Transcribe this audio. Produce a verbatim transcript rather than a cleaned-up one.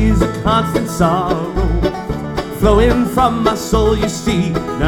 is a constant sorrow flowing from my soul, you see.